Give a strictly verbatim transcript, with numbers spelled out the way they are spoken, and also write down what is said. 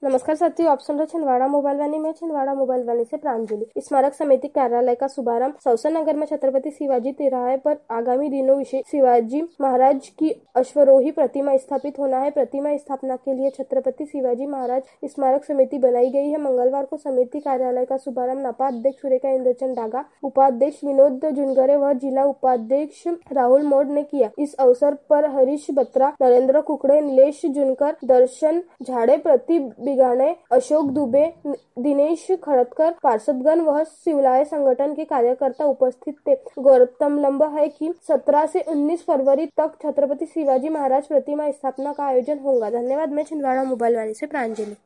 नमस्कार साथियों, आप सुन रहे छिंदवाड़ा मोबाइल वाणी में छिंदवाड़ा मोबाइल वाणी से प्रांजलि। स्मारक समिति कार्यालय का शुभारंभ सौसर नगर में छत्रपति शिवाजी तिराहे पर आगामी दिनों विशेष शिवाजी महाराज की अश्वरोही प्रतिमा स्थापित होना है। प्रतिमा स्थापना के लिए छत्रपति शिवाजी महाराज स्मारक समिति बनाई गई है। मंगलवार को समिति कार्यालय का शुभारंभ नपा अध्यक्ष सुरेखा इंद्रचंद डागा, उपाध्यक्ष विनोद जुनगरे व जिला उपाध्यक्ष राहुल मोड ने किया। इस अवसर पर हरीश बत्रा, नरेंद्र कुकड़े, नीलेश जुनकर, दर्शन झाड़े, प्रति बिगाने, अशोक दुबे, दिनेश खड़तकर, पार्षदगण व शिवलाय संगठन के कार्यकर्ता उपस्थित थे। गौरतलब है कि सत्रह से उन्नीस फरवरी तक छत्रपति शिवाजी महाराज प्रतिमा स्थापना का आयोजन होगा। धन्यवाद। मैं छिंदवाड़ा मोबाइल वाणी से प्रांजलि।